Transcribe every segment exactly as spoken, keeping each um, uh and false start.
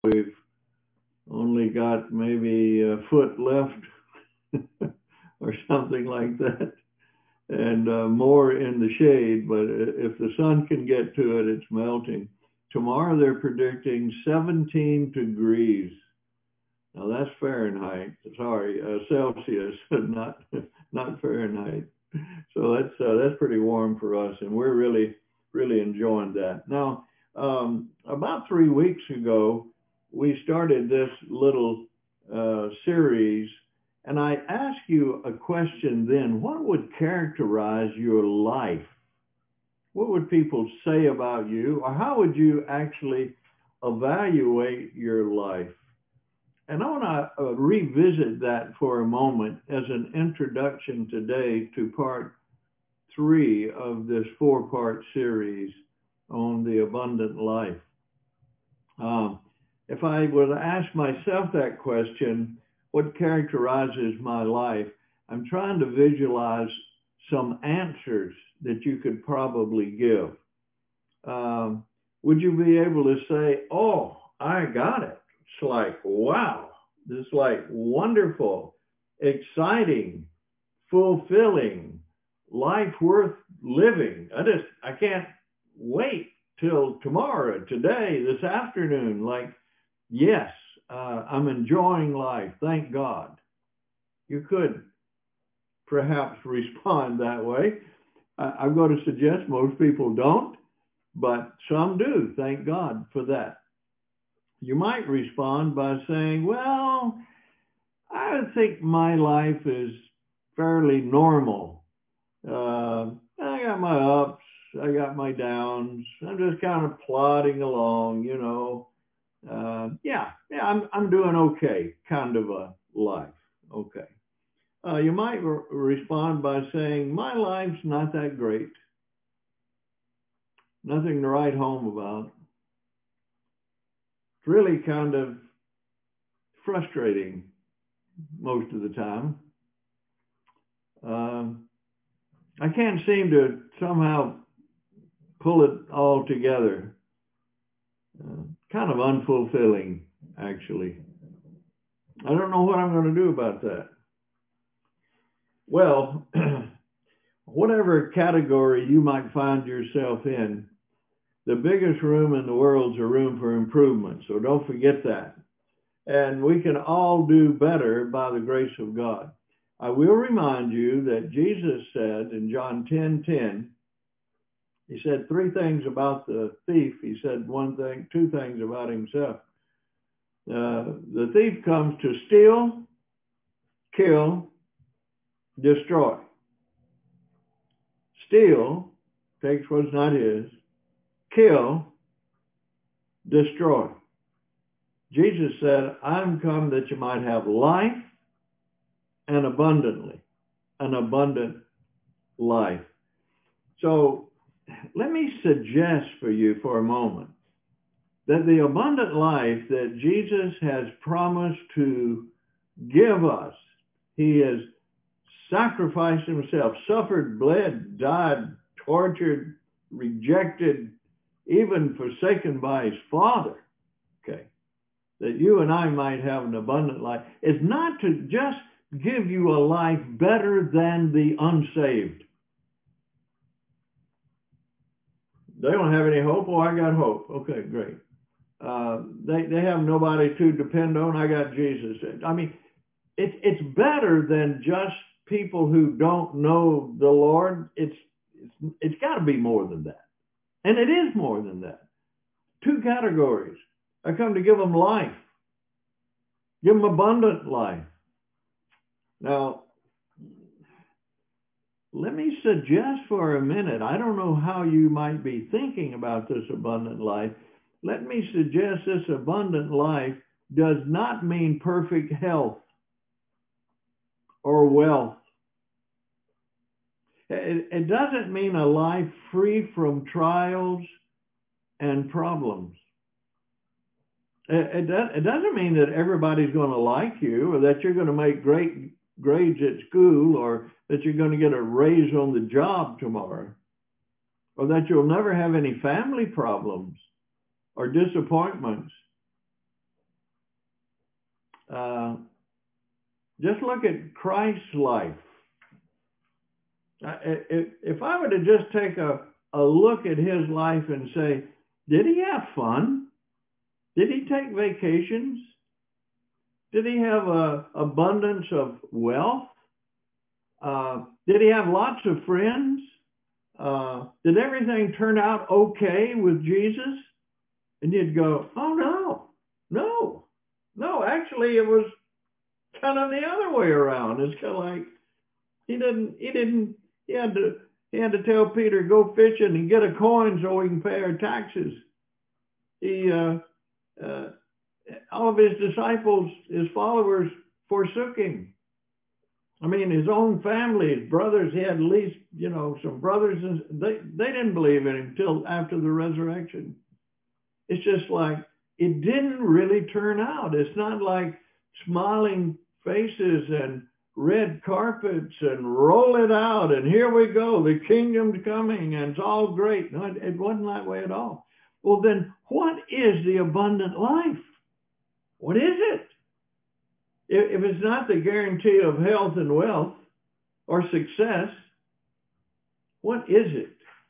we've only got maybe a foot left or something like that, and uh, more in the shade. But if the sun can get to it, it's melting. Tomorrow they're predicting seventeen degrees. Now that's Fahrenheit. Sorry, uh, Celsius, not not Fahrenheit. So that's uh, that's pretty warm for us, and we're really really enjoying that. Now, um, about three weeks ago, we started this little uh, series, and I asked you a question then. What would characterize your life? What would people say about you, or how would you actually evaluate your life? And I want to uh, revisit that for a moment as an introduction today to part three of this four-part series on the abundant life. Um, if I were to ask myself that question, what characterizes my life? I'm trying to visualize some answers that you could probably give. Um, would you be able to say, oh, I got it? It's like, wow, this is like wonderful, exciting, fulfilling, life worth living. I just, I can't wait till tomorrow, today, this afternoon. Like, yes, uh, I'm enjoying life. Thank God. You could perhaps respond that way. I, I'm going to suggest most people don't, but some do. Thank God for that. You might respond by saying, well, I think my life is fairly normal. Uh, I got my ups, I got my downs. I'm just kind of plodding along, you know. Uh, yeah, yeah, I'm I'm doing okay, kind of a life. Okay. Uh, you might re- respond by saying, my life's not that great. Nothing to write home about. It's really kind of frustrating most of the time. Um, I can't seem to somehow pull it all together. Uh, kind of unfulfilling, actually. I don't know what I'm going to do about that. Well, whatever category you might find yourself in, the biggest room in the world is a room for improvement. So don't forget that. And we can all do better by the grace of God. I will remind you that Jesus said in John ten ten, he said three things about the thief. He said one thing, two things about himself. Uh, the thief comes to steal, kill, destroy. Steal, takes what's not his, kill, destroy. Jesus said, I'm come that you might have life and abundantly, an abundant life. So let me suggest for you for a moment that the abundant life that Jesus has promised to give us, he has sacrificed himself, suffered, bled, died, tortured, rejected, even forsaken by his Father, okay, that you and I might have an abundant life, is not to just give you a life better than the unsaved. They don't have any hope. Oh, I got hope. Okay, great. Uh, they they have nobody to depend on. I got Jesus. I mean, it's it's better than just people who don't know the Lord. It's it's it's got to be more than that, and it is more than that. Two categories. I come to give them life, give them abundant life. Now, let me suggest for a minute, I don't know how you might be thinking about this abundant life. Let me suggest this abundant life does not mean perfect health or wealth. It, it doesn't mean a life free from trials and problems. It, it, does, it doesn't mean that everybody's going to like you, or that you're going to make great grades at school, or that you're going to get a raise on the job tomorrow, or that you'll never have any family problems or disappointments. Uh, just look at Christ's life. If, if I were to just take a, a look at his life and say, did he have fun? Did he take vacations? Did he have a abundance of wealth? Uh, did he have lots of friends? Uh, did everything turn out okay with Jesus? And you'd go, oh no, no, no, actually it was kind of the other way around. It's kind of like he didn't, he didn't, he had to, he had to tell Peter, go fishing and get a coin so we can pay our taxes. He, uh, uh, all of his disciples, his followers forsook him. I mean, his own family, his brothers, he had at least, you know, some brothers, and they, they didn't believe in him until after the resurrection. It's just like, it didn't really turn out. It's not like smiling faces and red carpets and roll it out and here we go, the kingdom's coming and it's all great. No, it, it wasn't that way at all. Well, then what is the abundant life? What is it? If it's not the guarantee of health and wealth or success, what is it?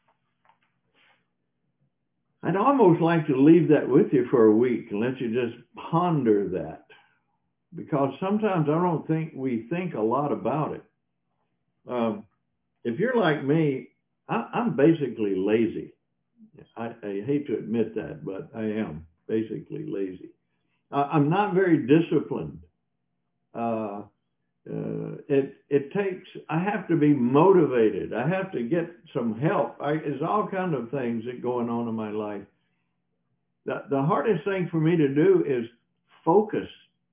I'd almost like to leave that with you for a week and let you just ponder that, because sometimes I don't think we think a lot about it. Um, if you're like me, I, I'm basically lazy. I, I hate to admit that, but I am basically lazy. I, I'm not very disciplined. Uh, uh, it it takes, I have to be motivated. I have to get some help. I, there's all kinds of things that going on in my life. The, the hardest thing for me to do is focus,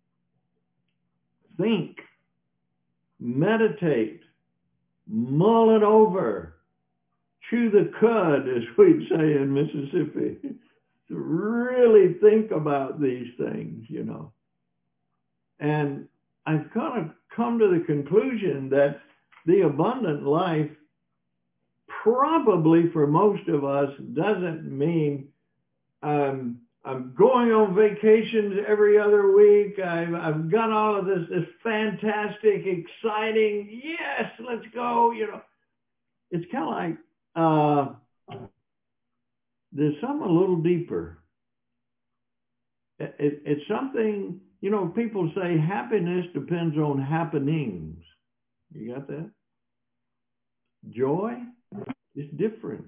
think, meditate, mull it over, chew the cud, as we'd say in Mississippi. To really think about these things, you know. And I've kind of come to the conclusion that the abundant life probably for most of us doesn't mean um, I'm going on vacations every other week. I've, I've got all of this, this fantastic, exciting, yes, let's go, you know. It's kind of like uh, there's something a little deeper. It, it, it's something, you know, people say happiness depends on happenings. You got that? Joy is different.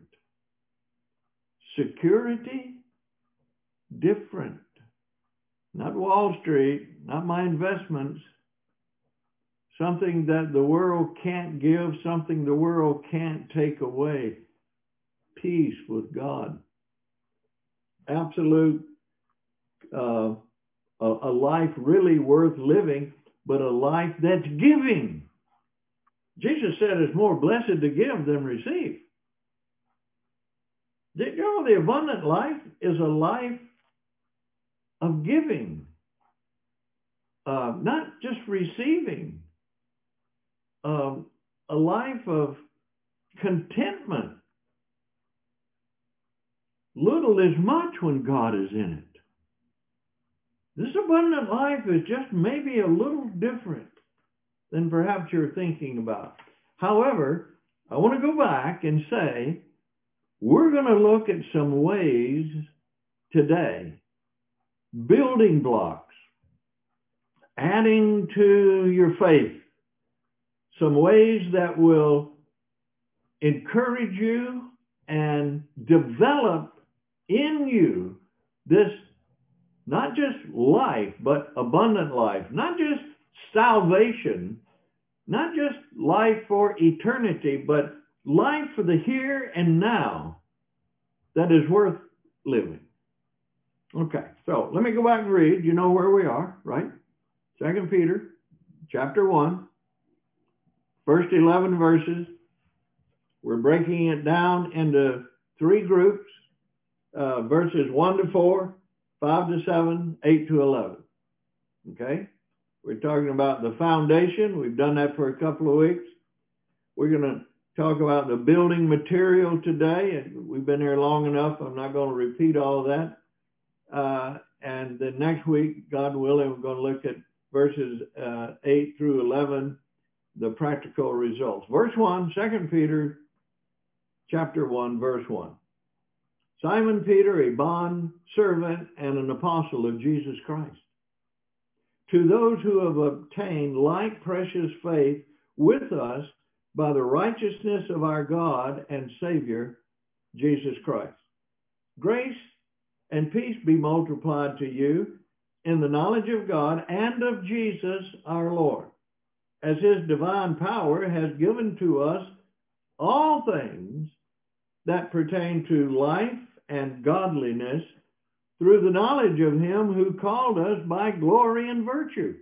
Security, different. Not Wall Street, not my investments. Something that the world can't give, something the world can't take away. Peace with God. Absolute, uh, a, a life really worth living, but a life that's giving. Jesus said it's more blessed to give than receive. You know, the abundant life is a life of giving, uh, not just receiving. Uh, a life of contentment. Little is much when God is in it. This abundant life is just maybe a little different than perhaps you're thinking about. However, I want to go back and say, we're going to look at some ways today, building blocks, adding to your faith, some ways that will encourage you and develop in you this, not just life, but abundant life, not just salvation, not just life for eternity, but life for the here and now that is worth living. Okay, so let me go back and read. You know where we are, right? Second Peter chapter one, first eleven verses. We're breaking it down into three groups, uh, verses one to four, five to seven, eight to eleven. Okay? We're talking about the foundation. We've done that for a couple of weeks. We're going to talk about the building material today. And we've been here long enough. I'm not going to repeat all of that. Uh, and then next week, God willing, we're going to look at verses uh, eight through eleven, the practical results. Verse one, Second Peter chapter one, verse one. Simon Peter, a bond servant and an apostle of Jesus Christ, to those who have obtained like precious faith with us by the righteousness of our God and Savior, Jesus Christ. Grace and peace be multiplied to you in the knowledge of God and of Jesus our Lord, as his divine power has given to us all things that pertain to life and godliness through the knowledge of him who called us by glory and virtue,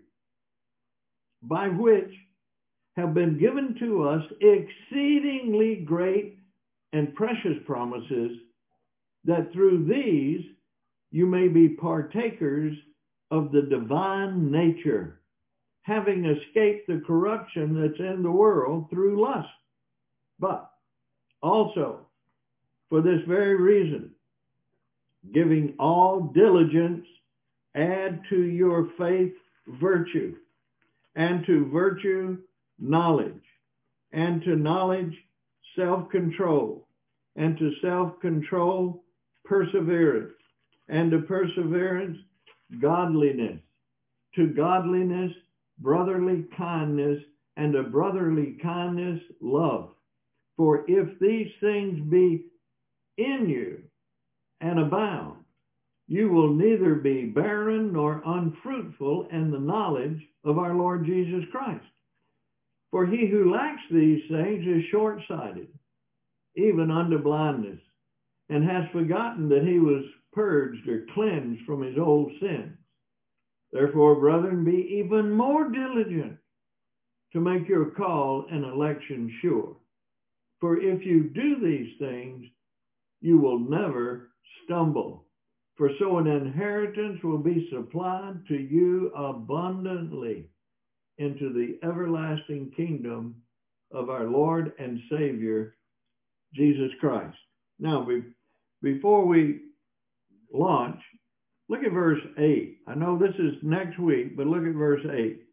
by which have been given to us exceedingly great and precious promises, that through these you may be partakers of the divine nature, having escaped the corruption that's in the world through lust. But also, for this very reason, giving all diligence, add to your faith virtue, and to virtue knowledge, and to knowledge self-control, and to self-control perseverance, and to perseverance godliness, to godliness brotherly kindness, and to brotherly kindness love. For if these things be in you and abound, you will neither be barren nor unfruitful in the knowledge of our Lord Jesus Christ. For he who lacks these things is short-sighted, even unto blindness, and has forgotten that he was purged or cleansed from his old sins. Therefore, brethren, be even more diligent to make your call and election sure. For if you do these things, you will never stumble. For so an inheritance will be supplied to you abundantly into the everlasting kingdom of our Lord and Savior, Jesus Christ. Now, be, before we launch, look at verse eight. I know this is next week, but look at verse eight.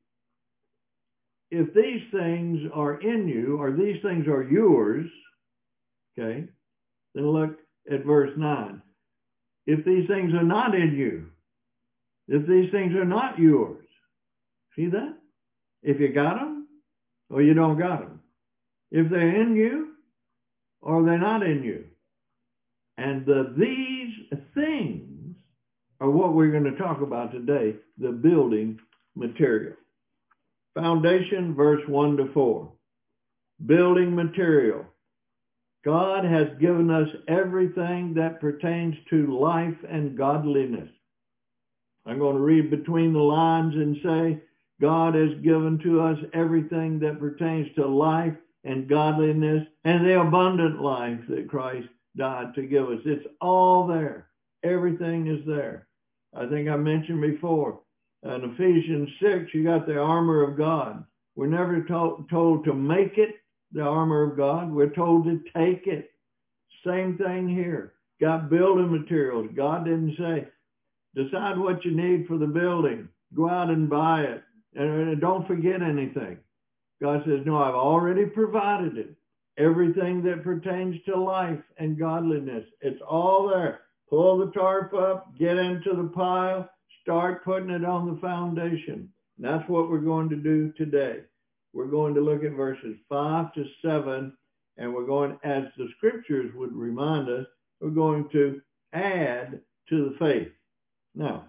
If these things are in you, or these things are yours, okay, then look at verse nine. If these things are not in you, if these things are not yours, see that? If you got them, or you don't got them. If they're in you, or they're not in you. And the, these things are what we're going to talk about today, the building material. Foundation, verse one to four. Building material. God has given us everything that pertains to life and godliness. I'm going to read between the lines and say, God has given to us everything that pertains to life and godliness and the abundant life that Christ died to give us. It's all there. Everything is there. I think I mentioned before, in Ephesians six, you got the armor of God. We're never told, told to make it, the armor of God. We're told to take it. Same thing here. Got building materials. God didn't say, decide what you need for the building. Go out and buy it. And don't forget anything. God says, no, I've already provided it. Everything that pertains to life and godliness. It's all there. Pull the tarp up, get into the pile, start putting it on the foundation. And that's what we're going to do today. We're going to look at verses five to seven, and we're going, as the scriptures would remind us, we're going to add to the faith. Now,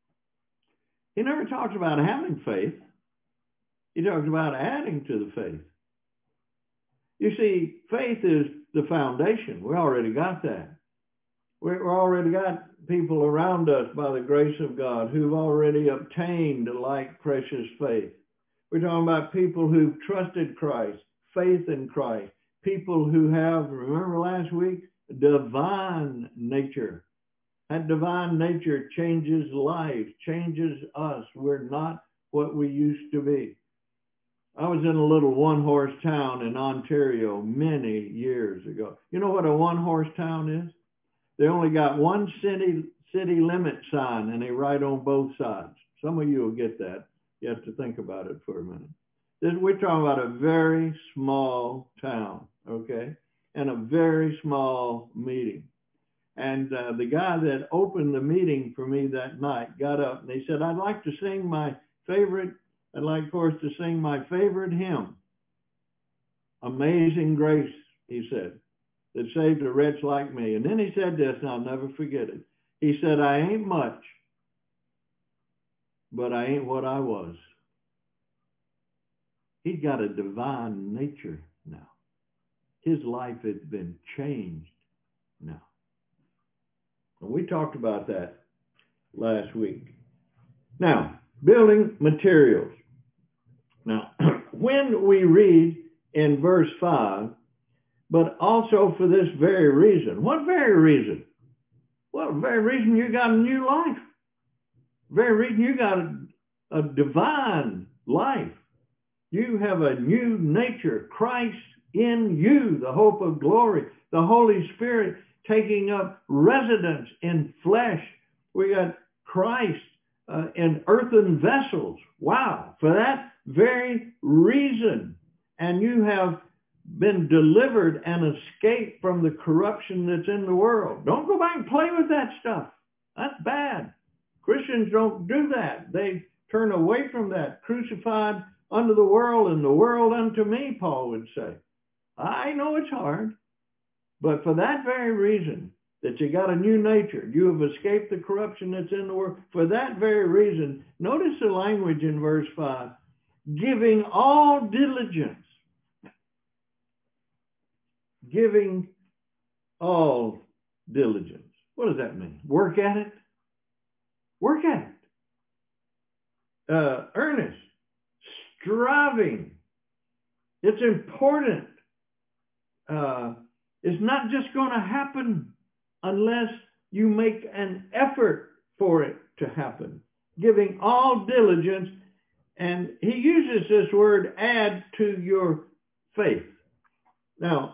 he never talks about having faith. He talks about adding to the faith. You see, faith is the foundation. We already got that. We already got people around us by the grace of God who've already obtained like precious faith. We're talking about people who've trusted Christ, faith in Christ, people who have, remember last week, divine nature. That divine nature changes lives, changes us. We're not what we used to be. I was in a little one-horse town in Ontario many years ago. You know what a one-horse town is? They only got one city city limit sign, and they write on both sides. Some of you will get that. You have to think about it for a minute. This, we're talking about a very small town, okay, and a very small meeting. And uh, the guy that opened the meeting for me that night got up and he said, I'd like to sing my favorite, I'd like for us to sing my favorite hymn, Amazing Grace, he said, that saved a wretch like me. And then he said this, and I'll never forget it. He said, I ain't much, but I ain't what I was. He'd got a divine nature now. His life had been changed now. And we talked about that last week. Now, building materials. Now, when we read in verse five, but also for this very reason. What very reason? Well, the very reason you got a new life. Very reason you got a, a divine life. You have a new nature, Christ in you, the hope of glory, the Holy Spirit taking up residence in flesh. We got Christ uh, in earthen vessels. Wow, for that very reason. And you have been delivered and escaped from the corruption that's in the world. Don't go back and play with that stuff. That's bad. Christians don't do that. They turn away from that. Crucified unto the world and the world unto me, Paul would say. I know it's hard, but for that very reason, that you got a new nature, you have escaped the corruption that's in the world. For that very reason, notice the language in verse five, giving all diligence. Giving all diligence. What does that mean? Work at it. Work at it. Uh, earnest. Striving. It's important. Uh, it's not just going to happen unless you make an effort for it to happen. Giving all diligence. And he uses this word, add to your faith. Now,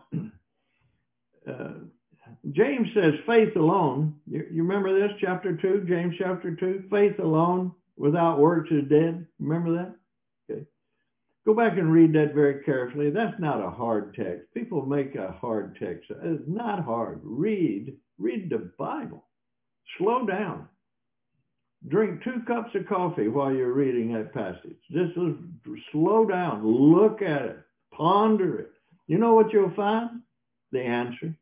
uh, James says faith alone. You, you remember this, chapter two, James chapter two? Faith alone without works is dead. Remember that? Okay. Go back and read that very carefully. That's not a hard text. People make a hard text. It's not hard. Read. Read the Bible. Slow down. Drink two cups of coffee while you're reading that passage. Just slow down. Look at it. Ponder it. You know what you'll find? The answer.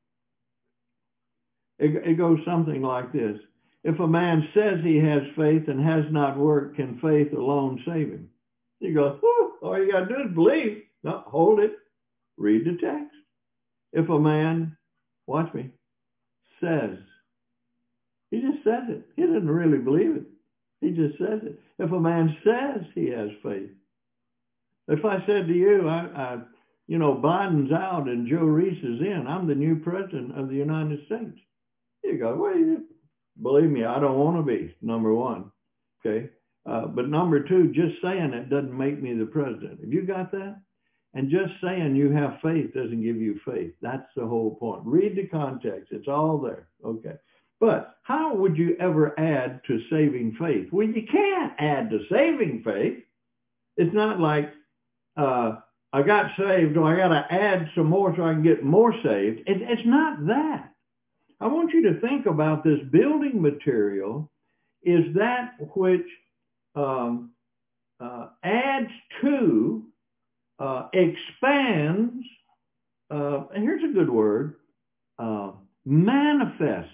It, it goes something like this. If a man says he has faith and has not worked, can faith alone save him? You go, oh, all you got to do is believe. No, hold it. Read the text. If a man, watch me, says, he just says it. He doesn't really believe it. He just says it. If a man says he has faith. If I said to you, I, I you know, Biden's out and Joe Reese is in. I'm the new president of the United States. You go, well, you, believe me, I don't want to be, number one. Okay. Uh, but number two, just saying it doesn't make me the president. Have you got that? And just saying you have faith doesn't give you faith. That's the whole point. Read the context. It's all there. Okay. But how would you ever add to saving faith? Well, you can't add to saving faith. It's not like, uh, I got saved, or I got to add some more so I can get more saved. It, it's not that. I want you to think about this building material is that which um, uh, adds to, uh, expands, uh, and here's a good word, uh, manifest.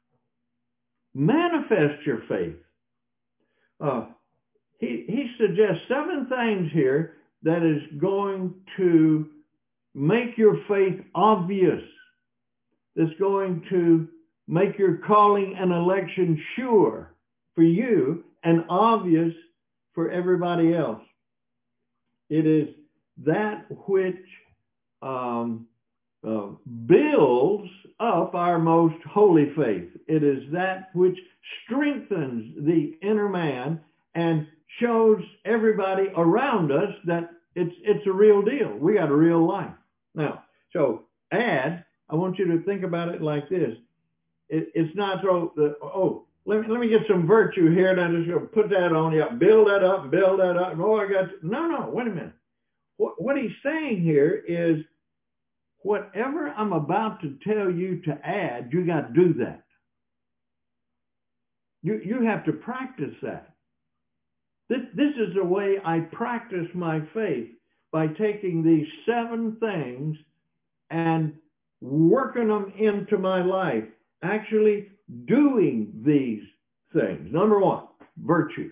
Manifest your faith. Uh, he, he suggests seven things here that is going to make your faith obvious. That's going to make your calling and election sure for you and obvious for everybody else. It is that which um, uh, builds up our most holy faith. It is that which strengthens the inner man and shows everybody around us that it's it's a real deal. We got a real life. Now, so add, I want you to think about it like this. It, it's not so, the, oh, let me, let me get some virtue here, and I'm just going to put that on you, build that up, build that up. Oh, I got, to, no, no, wait a minute. What, what he's saying here is, whatever I'm about to tell you to add, you got to do that. You, you have to practice that. This, this is the way I practice my faith, by taking these seven things and working them into my life, actually doing these things. Number one, virtue.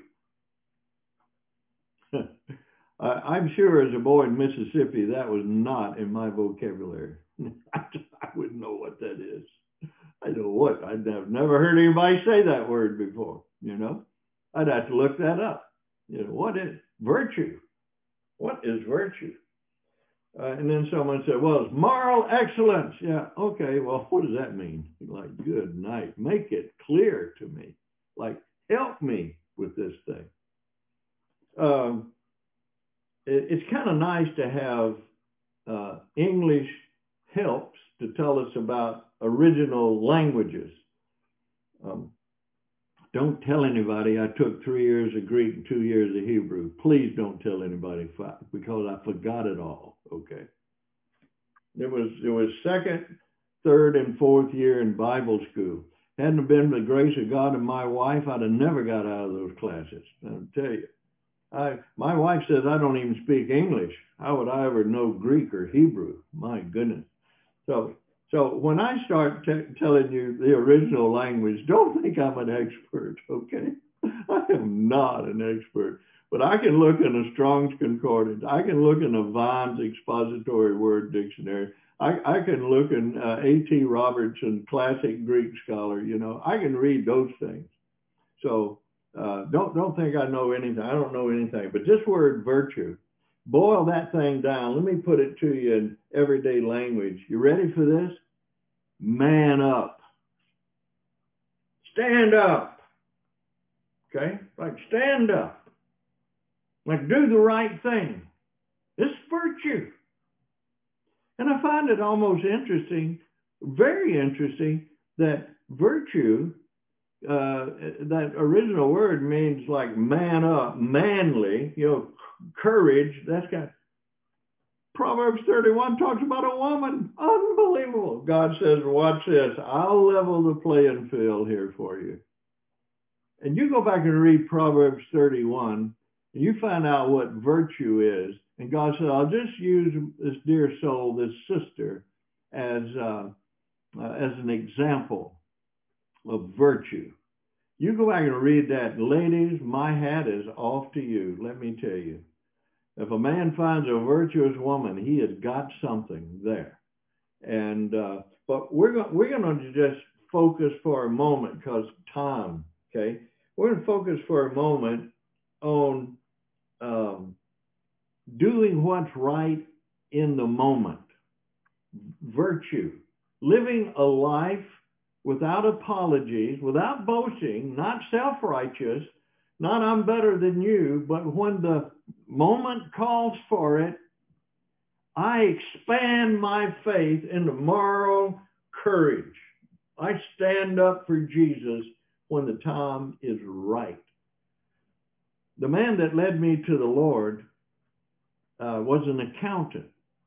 I'm sure as a boy in Mississippi, that was not in my vocabulary. I wouldn't know what that is. I know what. I'd have never heard anybody say that word before, you know. I'd have to look that up. You know, what is virtue? What is virtue? Uh, and then someone said, well, it's moral excellence. Yeah, okay, well, what does that mean? Like, good night. Make it clear to me. Like, help me with this thing. Um, it, it's kind of nice to have uh, English helps to tell us about original languages. Um, don't tell anybody I took three years of Greek and two years of Hebrew. Please don't tell anybody, because I forgot it all. Okay. It was it was second, third, and fourth year in Bible school. Hadn't it been the grace of God and my wife, I'd have never got out of those classes. I'll tell you. I my wife says I don't even speak English. How would I ever know Greek or Hebrew? My goodness. So so when I start t- telling you the original language, don't think I'm an expert, okay? I am not an expert. But I can look in a Strong's Concordance. I can look in a Vine's Expository Word Dictionary. I, I can look in uh, A T Robertson, Classic Greek Scholar. You know, I can read those things. So uh, don't don't think I know anything. I don't know anything. But this word virtue, boil that thing down. Let me put it to you in everyday language. You ready for this? Man up. Stand up. Okay? Like stand up. Like, do the right thing. It's virtue. And I find it almost interesting, very interesting, that virtue, uh, that original word means like man up, manly, you know, courage. That's kind of, Proverbs thirty-one talks about a woman. Unbelievable. God says, watch this. I'll level the playing field here for you. And you go back and read Proverbs thirty-one, and you find out what virtue is. And God said, I'll just use this dear soul, this sister, as uh, uh, as an example of virtue. You go back and read that. Ladies, my hat is off to you. Let me tell you. If a man finds a virtuous woman, he has got something there. And uh, but we're going we're going to just focus for a moment, because time. Okay, we're going to focus for a moment on um, doing what's right in the moment. Virtue, living a life without apologies, without boasting, not self-righteous, not I'm better than you, but when the moment calls for it, I expand my faith into moral courage. I stand up for Jesus when the time is right. The man that led me to the Lord uh, was an accountant.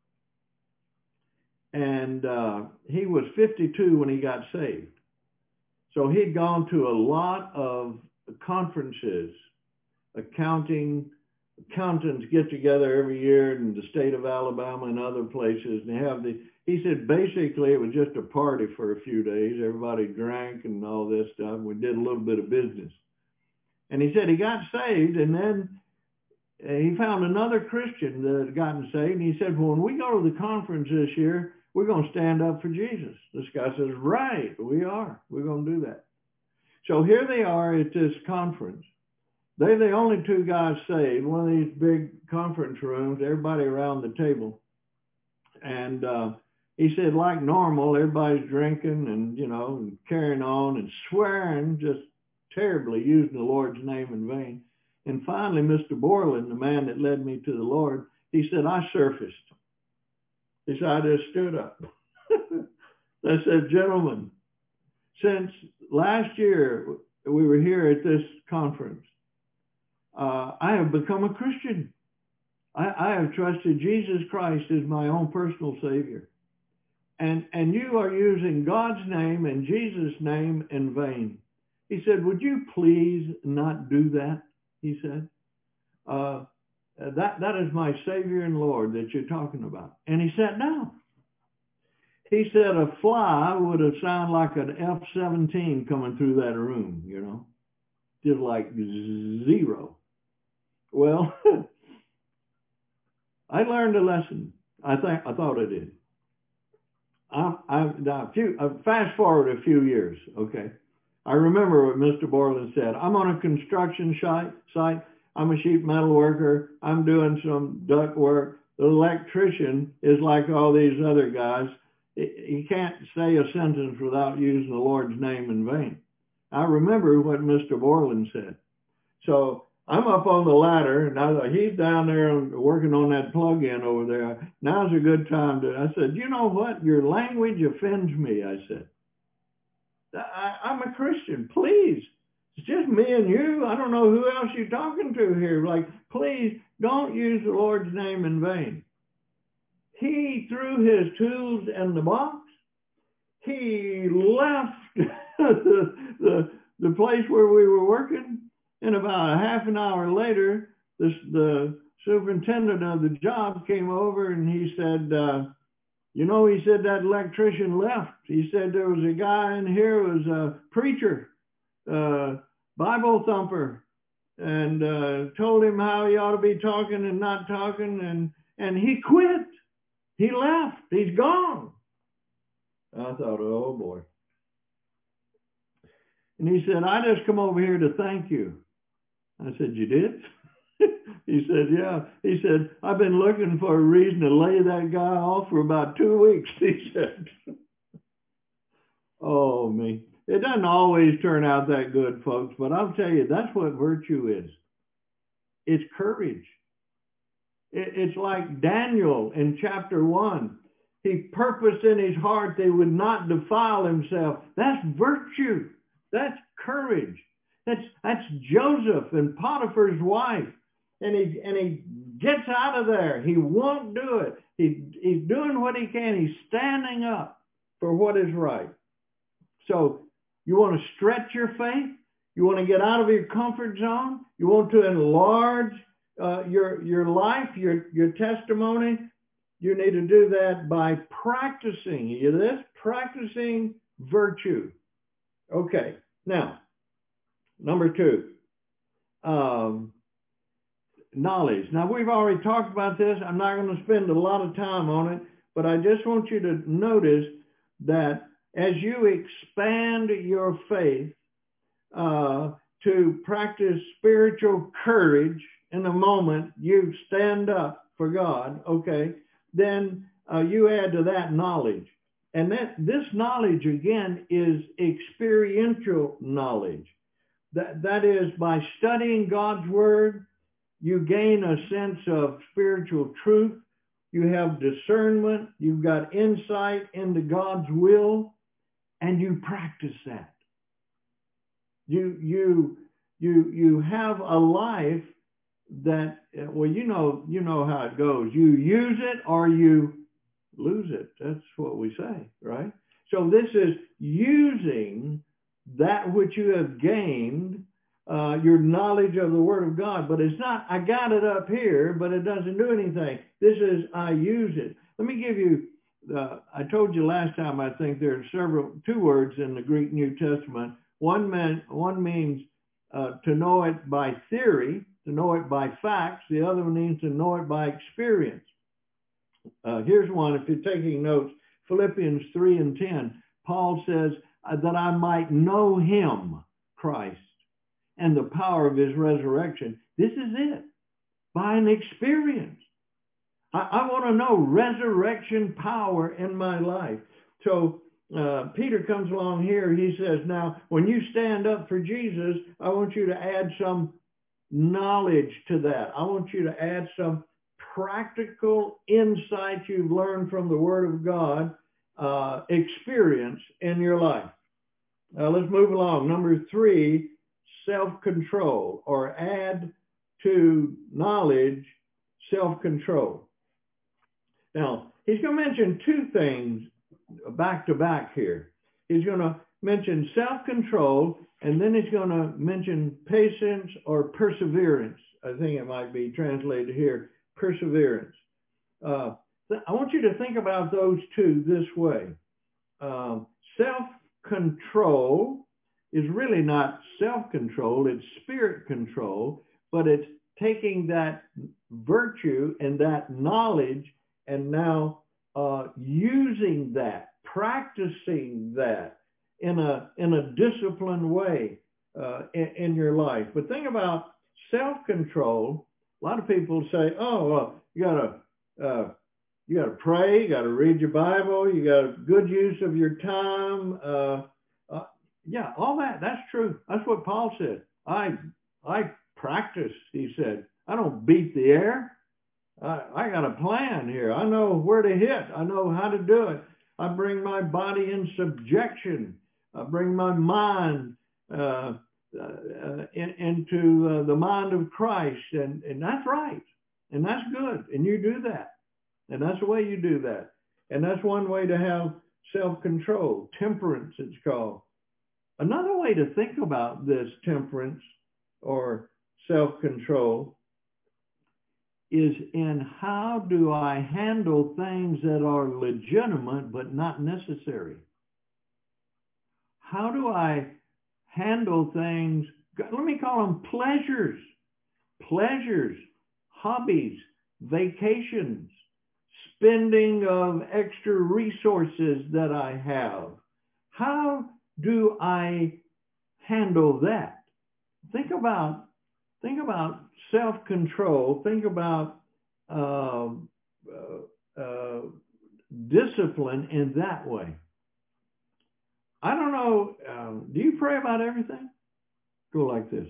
And uh, he was fifty-two when he got saved. So he'd gone to a lot of conferences. Accounting, accountants get together every year in the state of Alabama and other places. And they have the, he said basically it was just a party for a few days. Everybody drank and all this stuff. We did a little bit of business. And he said he got saved, and then he found another Christian that had gotten saved. And he said, well, when we go to the conference this year, we're going to stand up for Jesus. This guy says, right, we are. We're going to do that. So here they are at this conference. They're the only two guys saved, one of these big conference rooms, everybody around the table. And uh, he said, like normal, everybody's drinking and, you know, and carrying on and swearing, just terribly, using the Lord's name in vain. And finally, Mister Borland, the man that led me to the Lord, he said, I surfaced. He said, I just stood up. I said, gentlemen, since last year, we were here at this conference. Uh, I have become a Christian. I, I have trusted Jesus Christ as my own personal Savior. And, and you are using God's name and Jesus' name in vain. He said, would you please not do that? He said, uh, that, that is my Savior and Lord that you're talking about. And he sat down. He said a fly would have sounded like an F seventeen coming through that room, you know, just like zero. Well, I learned a lesson. I think I thought I did. I, I, now, a few, uh, fast forward a few years, okay. I remember what Mister Borland said. I'm on a construction site. site. I'm a sheet metal worker. I'm doing some duct work. The electrician is like all these other guys. He can't say a sentence without using the Lord's name in vain. I remember what Mister Borland said. So I'm up on the ladder, and I, he's down there working on that plug-in over there. Now's a good time to, I said, you know what? Your language offends me, I said. I, I'm a Christian. Please. It's just me and you. I don't know who else you're talking to here. Like, please don't use the Lord's name in vain. He threw his tools in the box. He left the, the, the place where we were working. And about a half an hour later, this, the superintendent of the job came over and he said, uh, you know, he said that electrician left. He said there was a guy in here who was a preacher, uh, Bible thumper, and uh, told him how he ought to be talking and not talking, and, and he quit. He left. He's gone. I thought, oh, boy. And he said, I just come over here to thank you. I said, you did? He said, yeah. He said, I've been looking for a reason to lay that guy off for about two weeks, he said. Oh, me. It doesn't always turn out that good, folks, but I'll tell you, that's what virtue is. It's courage. It's like Daniel in chapter one. He purposed in his heart they would not defile himself. That's virtue. That's courage. That's that's Joseph and Potiphar's wife. And he and he gets out of there. He won't do it. He he's doing what he can. He's standing up for what is right. So you want to stretch your faith? You want to get out of your comfort zone? You want to enlarge uh, your your life, your your testimony? You need to do that by practicing. You this practicing virtue. Okay. Now, number two, um, knowledge. Now, we've already talked about this. I'm not going to spend a lot of time on it, but I just want you to notice that as you expand your faith uh, to practice spiritual courage, in a moment you stand up for God, okay, then uh, you add to that knowledge. And that this knowledge, again, is experiential knowledge. That, that is, by studying God's word, you gain a sense of spiritual truth. You have discernment. You've got insight into God's will, and you practice that. You, you, you, you have a life that, well, you know, you know how it goes. You use it or you lose it. That's what we say, right? So this is using that which you have gained, uh, your knowledge of the Word of God. But it's not, I got it up here, but it doesn't do anything. This is, I use it. Let me give you, uh, I told you last time, I think there are several, two words in the Greek New Testament. One, meant, one means uh, to know it by theory, to know it by facts. The other one means to know it by experience. Uh, here's one, if you're taking notes, Philippians three and ten. Paul says, that I might know him, Christ, and the power of his resurrection. This is it, by an experience. I, I want to know resurrection power in my life. So uh, Peter comes along here. He says, now, when you stand up for Jesus, I want you to add some knowledge to that. I want you to add some practical insight you've learned from the Word of God, uh, experience in your life. Uh, let's move along. Number three self-control, or add to knowledge self-control. Now, he's going to mention two things back to back here. He's going to mention self-control, and then he's going to mention patience or perseverance. I think it might be translated here, perseverance. Uh, I want you to think about those two this way. Um, self-control is really not self-control, it's spirit control, but it's taking that virtue and that knowledge and now uh, using that, practicing that in a in a disciplined way uh, in, in your life. But think about self-control. A lot of people say, "Oh, well, you gotta uh, you gotta pray, you gotta read your Bible, you got a good use of your time." Uh, uh, yeah, all that that's true. That's what Paul said. I I practice. He said, I don't beat the air. I, I got a plan here. I know where to hit. I know how to do it. I bring my body in subjection. I bring my mind uh, uh, in, into uh, the mind of Christ. And, and that's right. And that's good. And you do that. And that's the way you do that. And that's one way to have self-control. Temperance, it's called. Another way to think about this temperance or self-control is in how do I handle things that are legitimate but not necessary? How do I handle things, let me call them pleasures, pleasures, hobbies, vacations, spending of extra resources that I have? How do I handle that? Think about Think about self-control. Think about uh, uh, uh, discipline in that way. I don't know. Um, do you pray about everything? Go like this.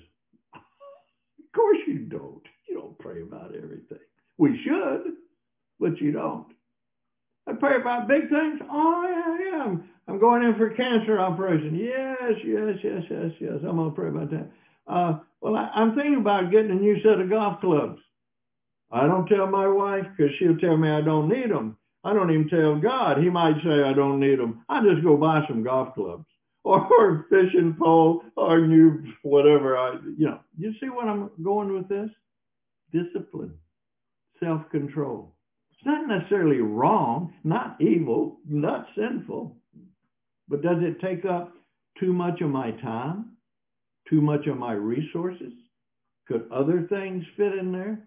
Of course you don't. You don't pray about everything. We should, but you don't. I pray about big things. Oh, yeah, yeah. I'm, I'm going in for cancer operation. Yes, yes, yes, yes, yes. I'm going to pray about that. Uh, well, I, I'm thinking about getting a new set of golf clubs. I don't tell my wife because she'll tell me I don't need them. I don't even tell God. He might say I don't need them. I just go buy some golf clubs or fishing pole or new whatever. I, you know, you see what I'm going with this? Discipline, self-control. It's not necessarily wrong, not evil, not sinful, but does it take up too much of my time? Too much of my resources? Could other things fit in there?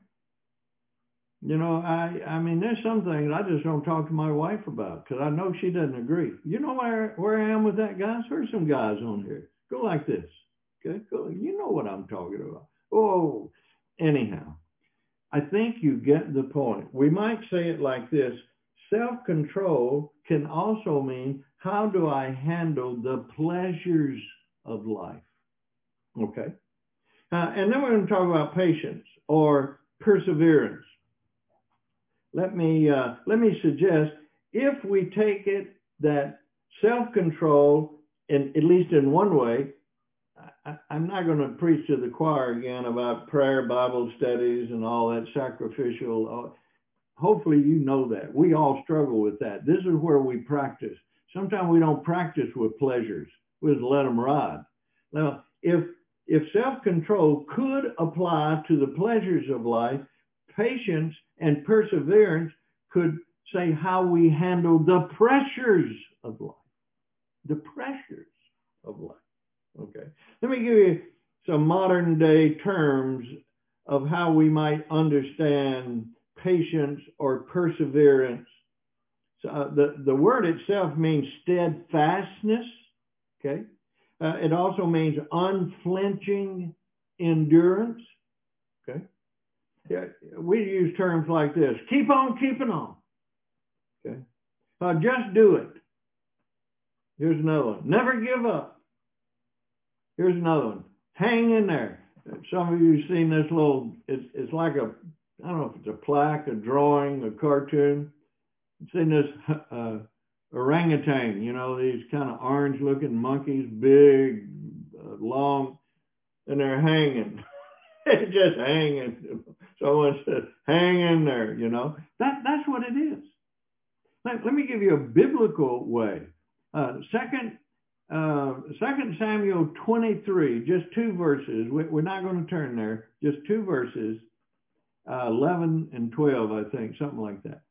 You know, I I mean, there's some things I just don't talk to my wife about because I know she doesn't agree. You know where, where I am with that, guys? There's some guys on here. Go like this. Okay, go. You know what I'm talking about. Oh, anyhow, I think you get the point. We might say it like this. Self-control can also mean how do I handle the pleasures of life? Okay. Uh, and then we're going to talk about patience or perseverance. Let me uh, let me suggest if we take it that self-control, in, at least in one way, I, I'm not going to preach to the choir again about prayer, Bible studies, and all that sacrificial. Uh, hopefully you know that. We all struggle with that. This is where we practice. Sometimes we don't practice with pleasures. We just let them ride. Now, if if self-control could apply to the pleasures of life, patience and perseverance could say how we handle the pressures of life. The pressures of life. Okay. Let me give you some modern day terms of how we might understand patience or perseverance. So uh, the, the word itself means steadfastness. Okay. Uh, it also means unflinching endurance. Okay. Yeah, we use terms like this. Keep on keeping on. Okay. Uh, just do it. Here's another one. Never give up. Here's another one. Hang in there. Some of you have seen this little, it's, it's like a, I don't know if it's a plaque, a drawing, a cartoon. You've seen this uh, orangutan, you know, these kind of orange looking monkeys, big, uh, long. and they're hanging. They're just hanging. Someone said, hang in there, you know. That, that's what it is. Let, let me give you a biblical way. Uh, second, uh, Second Samuel twenty-three, just two verses. We, we're not going to turn there. Just two verses, uh, eleven and twelve, I think, something like that.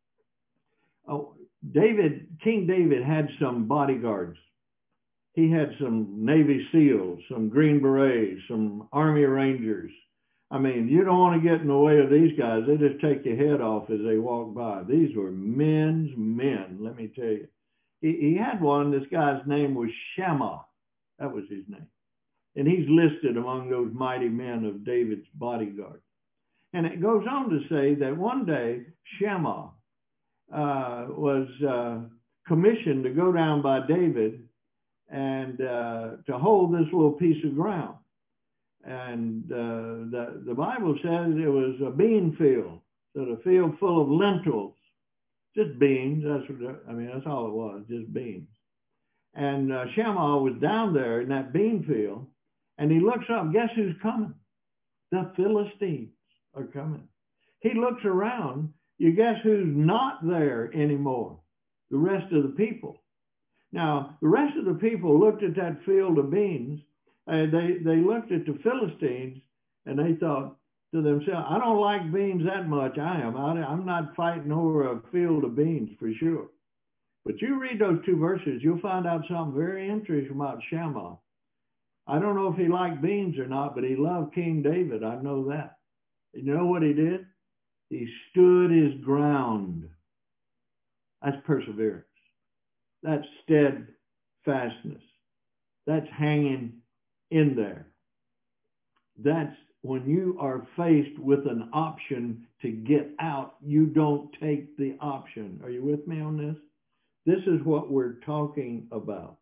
Oh, David, King David had some bodyguards. He had some Navy SEALs, some Green Berets, some Army Rangers. I mean, you don't want to get in the way of these guys. They just take your head off as they walk by. These were men's men, let me tell you. He, he had one, this guy's name was Shammah. That was his name. And he's listed among those mighty men of David's bodyguard. And it goes on to say that one day, Shammah uh, was uh, commissioned to go down by David and uh, to hold this little piece of ground. And uh, the, the Bible says it was a bean field, so a field full of lentils, just beans. That's what, I mean, that's all it was, just beans. And uh, Shammah was down there in that bean field, and he looks up. Guess who's coming? The Philistines are coming. He looks around. You guess who's not there anymore? The rest of the people. Now, the rest of the people looked at that field of beans. Uh, they, they looked at the Philistines and they thought to themselves, I don't like beans that much. I am. I, I'm not fighting over a field of beans for sure. But you read those two verses, you'll find out something very interesting about Shammah. I don't know if he liked beans or not, but he loved King David. I know that. You know what he did? He stood his ground. That's perseverance. That's steadfastness. That's hanging in there. That's when you are faced with an option to get out, you don't take the option. Are you with me on this? This is what we're talking about.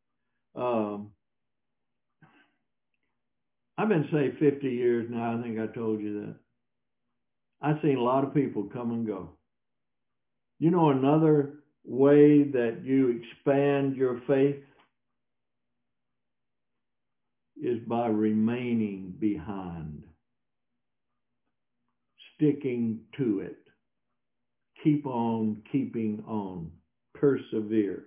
Um, I've been saved fifty years now. I think I told you that. I've seen a lot of people come and go. You know another way that you expand your faith is by remaining behind, sticking to it. Keep on keeping on. Persevere.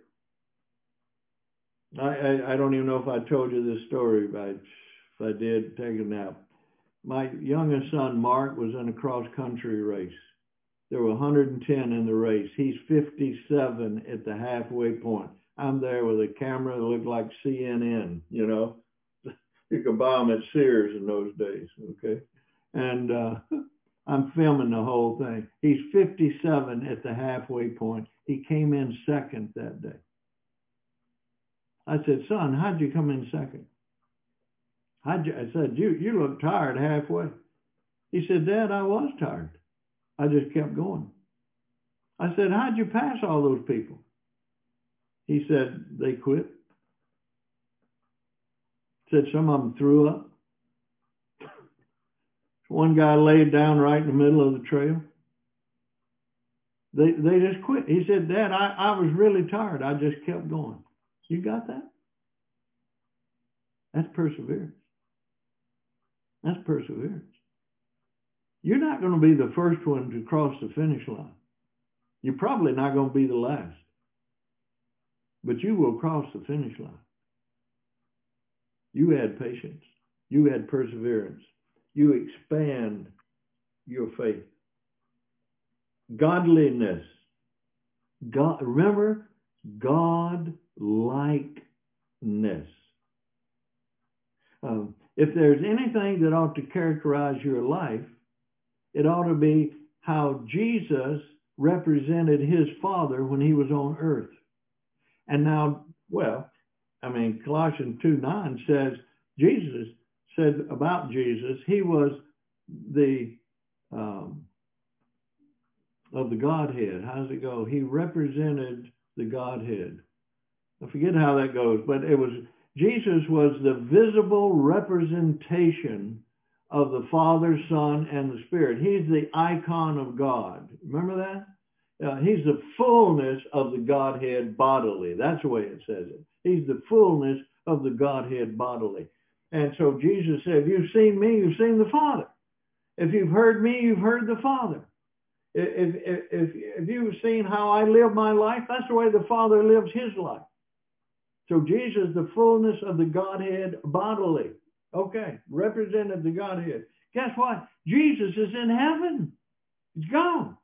I, I, I don't even know if I told you this story, but if I did, take a nap. My youngest son, Mark, was in a cross-country race. There were one hundred ten in the race. He's fifty-seven at the halfway point. I'm there with a camera that looked like C N N, you know. You could buy them at Sears in those days, okay? And uh, I'm filming the whole thing. He's fifty-seven at the halfway point. He came in second that day. I said, son, how'd you come in second? How'd you? I said, you, you look tired halfway. He said, Dad, I was tired. I just kept going. I said, how'd you pass all those people? He said, they quit. Said some of them threw up. One guy laid down right in the middle of the trail. They they just quit. He said, Dad, I, I was really tired. I just kept going. You got that? That's perseverance. That's perseverance. You're not going to be the first one to cross the finish line. You're probably not going to be the last. But you will cross the finish line. You had patience. You had perseverance. You expand your faith. Godliness. God, remember, God-likeness. Um, if there's anything that ought to characterize your life, it ought to be how Jesus represented his Father when he was on earth. And now, well, I mean, Colossians two nine says, Jesus said about Jesus, he was the, um, of the Godhead. How does it go? He represented the Godhead. I forget how that goes, but it was, Jesus was the visible representation of the Father, Son, and the Spirit. He's the icon of God. Remember that? Uh, he's the fullness of the Godhead bodily. That's the way it says it. He's the fullness of the Godhead bodily. And so Jesus said, if you've seen me, you've seen the Father. If you've heard me, you've heard the Father. If, if, if, if you've seen how I live my life, that's the way the Father lives his life. So Jesus, the fullness of the Godhead bodily. Okay, represented the Godhead. Guess what? Jesus is in heaven. He's gone.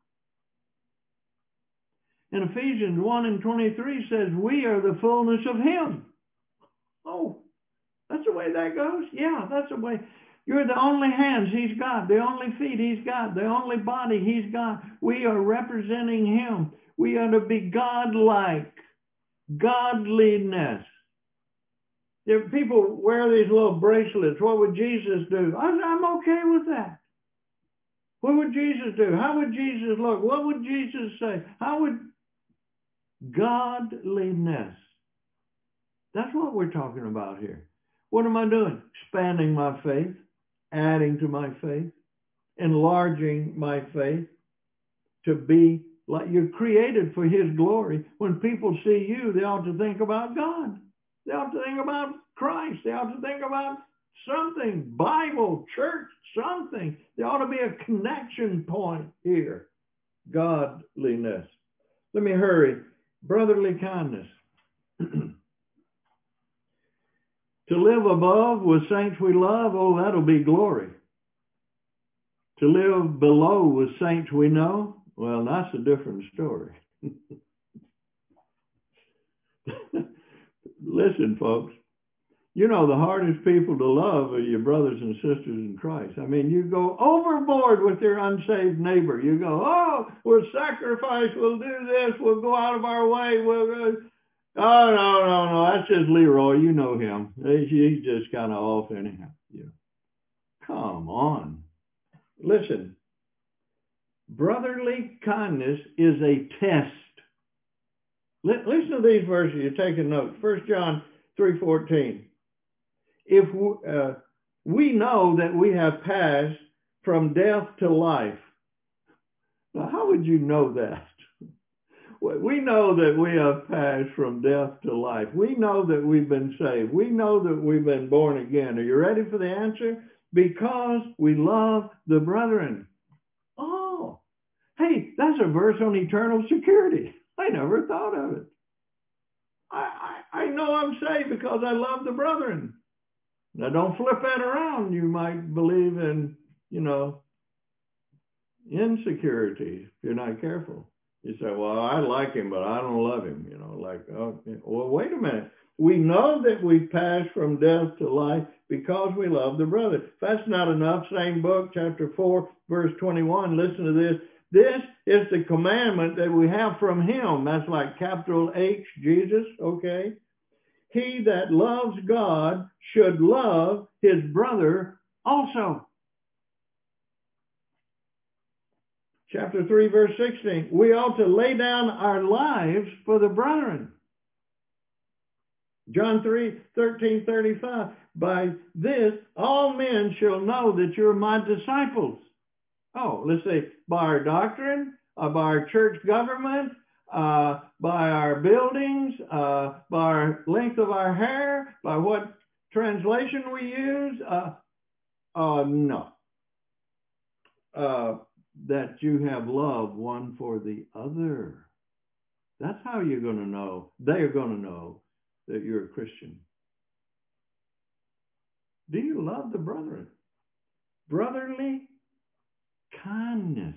And Ephesians one and twenty-three says, we are the fullness of him. Oh, that's the way that goes? Yeah, that's the way. You're the only hands he's got, the only feet he's got, the only body he's got. We are representing him. We are to be godlike, godliness. If people wear these little bracelets, what would Jesus do? I'm okay with that. What would Jesus do? How would Jesus look? What would Jesus say? How would godliness? That's what we're talking about here. What am I doing? Expanding my faith, adding to my faith, enlarging my faith to be like you're created for his glory. When people see you, they ought to think about God. They ought to think about Christ. They ought to think about something, Bible, church, something. There ought to be a connection point here. Godliness. Let me hurry. Brotherly kindness. To live above with saints we love, oh, that'll be glory. To live below with saints we know, well, that's a different story. Listen, folks, you know the hardest people to love are your brothers and sisters in Christ. I mean, you go overboard with your unsaved neighbor. You go, oh, we'll sacrifice, we'll do this, we'll go out of our way, we'll... Uh, Oh, no, no, no, that's just Leroy. You know him. He's just kind of off anyhow. Yeah. Come on. Listen, brotherly kindness is a test. Listen to these verses. You're taking notes. First John three fourteen. If uh, we know that we have passed from death to life. Now, how would you know that? We know that we have passed from death to life. We know that we've been saved. We know that we've been born again. Are you ready for the answer? Because we love the brethren. Oh, hey, that's a verse on eternal security. I never thought of it. I, I, I know I'm saved because I love the brethren. Now, don't flip that around. You might believe in, you know, insecurity if you're not careful. You say, well, I like him, but I don't love him. You know, like, oh, well, wait a minute. We know that we've passed from death to life because we love the brother. If that's not enough, same book, chapter four, verse twenty-one, listen to this. This is the commandment that we have from him. That's like capital H, Jesus, okay? He that loves God should love his brother also. Chapter three, verse sixteen, we ought to lay down our lives for the brethren. John three, thirteen, thirty-five, by this all men shall know that you're my disciples. Oh, let's say by our doctrine, uh, by our church government, uh, by our buildings, uh, by our length of our hair, by what translation we use. Uh, uh, no. Uh, that you have love one for the other. That's how you're going to know. They are going to know that you're a Christian. Do you love the brethren? Brotherly kindness.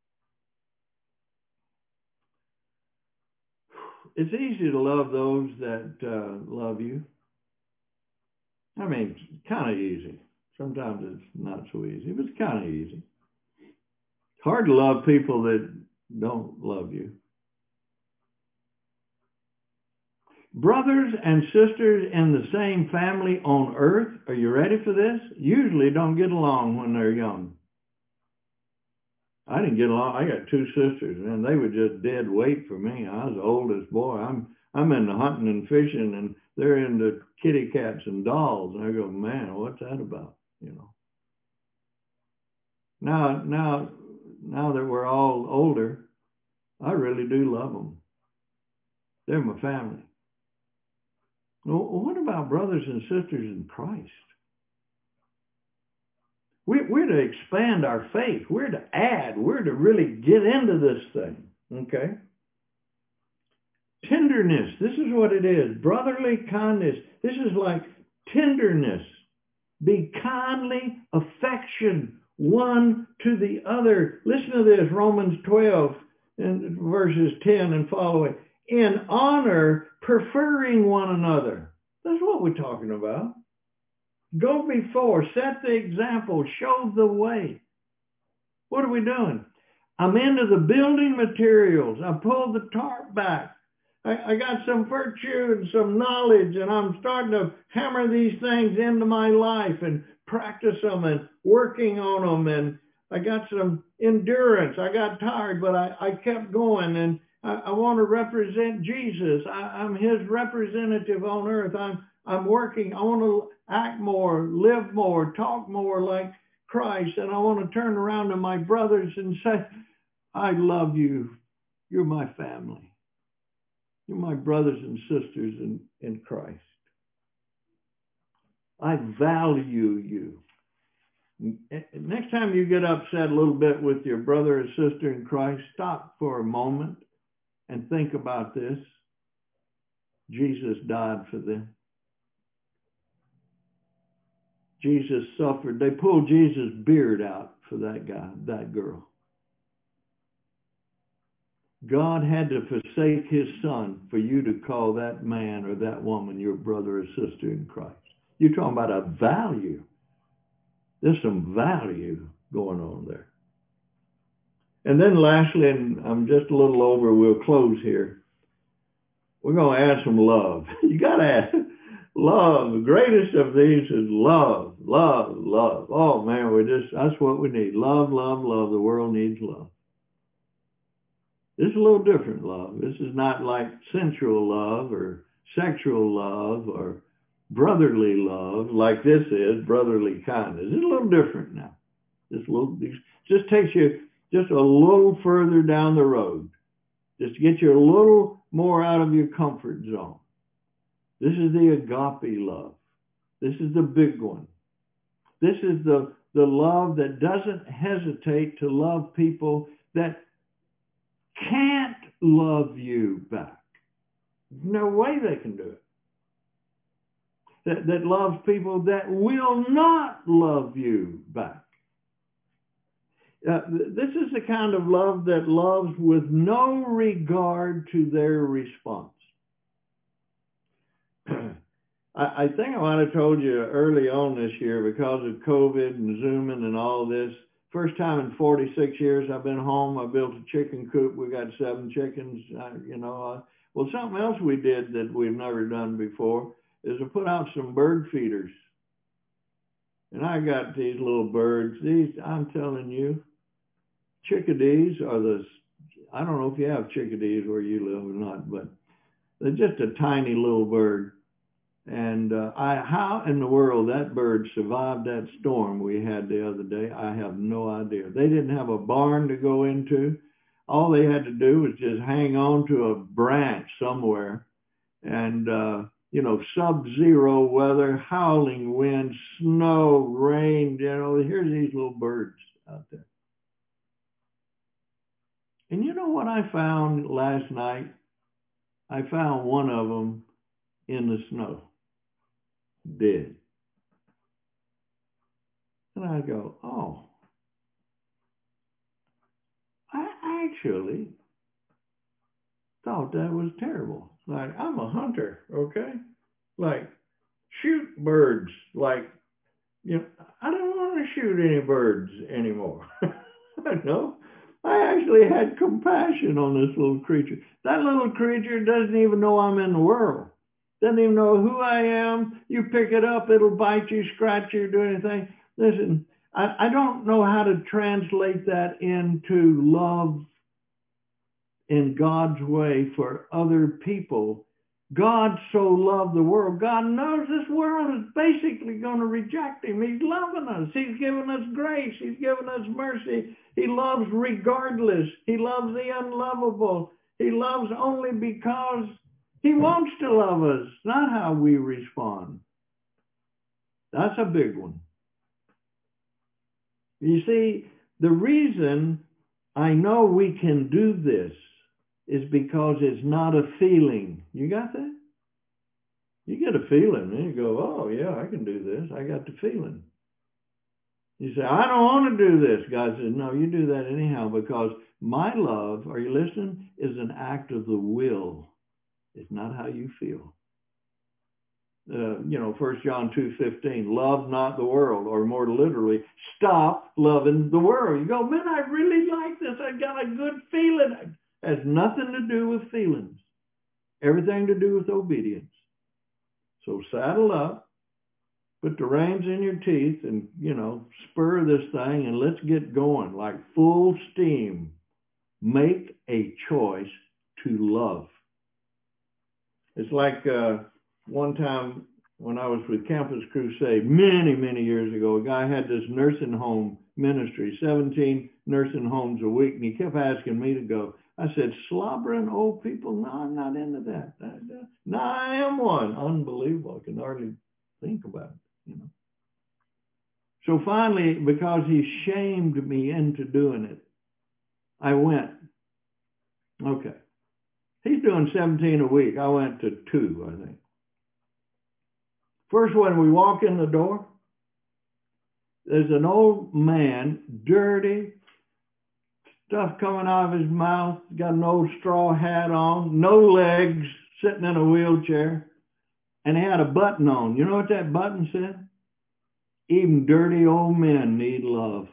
It's easy to love those that uh, love you. I mean, it's kind of easy. Sometimes it's not so easy, but it's kind of easy. Hard to love people that don't love you. Brothers and sisters in the same family on earth, are you ready for this? Usually don't get along when they're young. I didn't get along. I got two sisters, and they were just dead weight for me. I was the oldest boy. I'm I'm into hunting and fishing, and they're into kitty cats and dolls. And I go, man, what's that about? You know. Now, now. Now that we're all older, I really do love them. They're my family. Well, what about brothers and sisters in Christ? We, we're to expand our faith. We're to add. We're to really get into this thing. Okay? Tenderness. This is what it is. Brotherly kindness. This is like tenderness. Be kindly affection one to the other. Listen to this, Romans twelve and verses ten and following. In honor, preferring one another. That's what we're talking about. Go before, set the example, show the way. What are we doing? I'm into the building materials. I pulled the tarp back. I, I got some virtue and some knowledge, and I'm starting to hammer these things into my life and practice them and working on them. And I got some endurance. I got tired, but I, I kept going. And I, I want to represent Jesus. I, I'm his representative on earth. I'm I'm working. I want to act more, live more, talk more like Christ. And I want to turn around to my brothers and say, I love you. You're my family. You're my brothers and sisters in, in Christ. I value you. Next time you get upset a little bit with your brother or sister in Christ, stop for a moment and think about this. Jesus died for them. Jesus suffered. They pulled Jesus' beard out for that guy, that girl. God had to forsake his son for you to call that man or that woman your brother or sister in Christ. You're talking about a value. There's some value going on there. And then lastly, and I'm just a little over, we'll close here. We're going to add some love. You got to add love. The greatest of these is love, love, love. Oh man, we just, that's what we need. Love, love, love. The world needs love. This is a little different love. This is not like sensual love or sexual love or brotherly love like this is, brotherly kindness. It's a little different now. Just a little, just takes you just a little further down the road. Just to get you a little more out of your comfort zone. This is the agape love. This is the big one. This is the, the love that doesn't hesitate to love people that can't love you back. No way they can do it. That, that loves people that will not love you back. Uh, this is the kind of love that loves with no regard to their response. I, I think I might have told you early on this year, because of COVID and Zooming and all this, first time in forty-six years I've been home. I built a chicken coop. We got seven chickens. I, you know, uh, well, something else we did that we've never done before is to put out some bird feeders. And I got these little birds. These, I'm telling you, chickadees are the, I don't know if you have chickadees where you live or not, but they're just a tiny little bird. And uh, I, how in the world that bird survived that storm we had the other day, I have no idea. They didn't have a barn to go into. All they had to do was just hang on to a branch somewhere. And, uh, you know, sub-zero weather, howling wind, snow, rain, you know, here's these little birds out there. And you know what I found last night? I found one of them in the snow, dead. And I go, oh, I actually thought that was terrible. Like, I'm a hunter, okay? Like, shoot birds. Like, you know, I don't want to shoot any birds anymore. No, I actually had compassion on this little creature. That little creature doesn't even know I'm in the world. Doesn't even know who I am. You pick it up, it'll bite you, scratch you, do anything. Listen, I, I don't know how to translate that into love in God's way for other people. God so loved the world. God knows this world is basically going to reject him. He's loving us. He's given us grace. He's given us mercy. He loves regardless. He loves the unlovable. He loves only because he wants to love us, not how we respond. That's a big one. You see, the reason I know we can do this is because it's not a feeling. You got that? You get a feeling, and you go, oh, yeah, I can do this. I got the feeling. You say, I don't want to do this. God says, no, you do that anyhow, because my love, are you listening, is an act of the will. It's not how you feel. Uh, you know, First John two fifteen, love not the world, or more literally, stop loving the world. You go, man, I really like this. I got a good feeling. It has nothing to do with feelings. Everything to do with obedience. So saddle up, put the reins in your teeth, and, you know, spur this thing, and let's get going like full steam. Make a choice to love. It's like uh, one time when I was with Campus Crusade many, many years ago, a guy had this nursing home ministry, seventeen nursing homes a week, and he kept asking me to go. I said, slobbering old people? No, I'm not into that. No, I am one. Unbelievable. I can hardly think about it, you know. So finally, because he shamed me into doing it, I went. Okay. He's doing seventeen a week. I went to two, I think. First, when we walk in the door, there's an old man, dirty, stuff coming out of his mouth, got an old straw hat on, no legs, sitting in a wheelchair, and he had a button on. You know what that button said? Even dirty old men need love.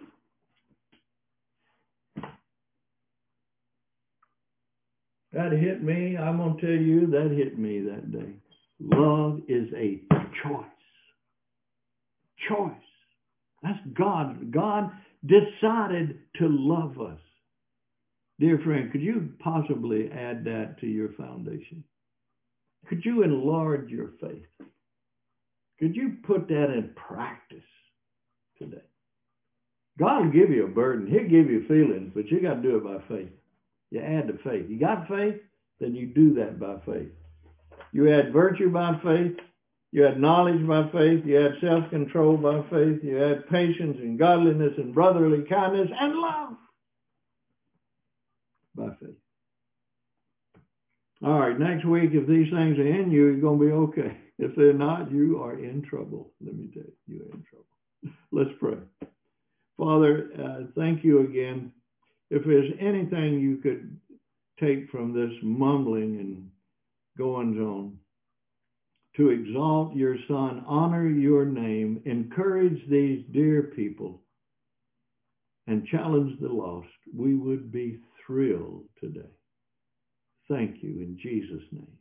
That hit me. I'm going to tell you, that hit me that day. Love is a choice. Choice. That's God. God decided to love us. Dear friend, could you possibly add that to your foundation? Could you enlarge your faith? Could you put that in practice today? God will give you a burden. He'll give you feelings, but you got to do it by faith. You add the faith. You got faith, then you do that by faith. You add virtue by faith. You add knowledge by faith. You add self-control by faith. You add patience and godliness and brotherly kindness and love by faith. All right, next week, if these things are in you, you're going to be okay. If they're not, you are in trouble. Let me tell you, you're in trouble. Let's pray. Father, uh, thank you again. If there's anything you could take from this mumbling and goings on, to exalt your Son, honor your name, encourage these dear people, and challenge the lost, we would be thrilled today. Thank you in Jesus' name.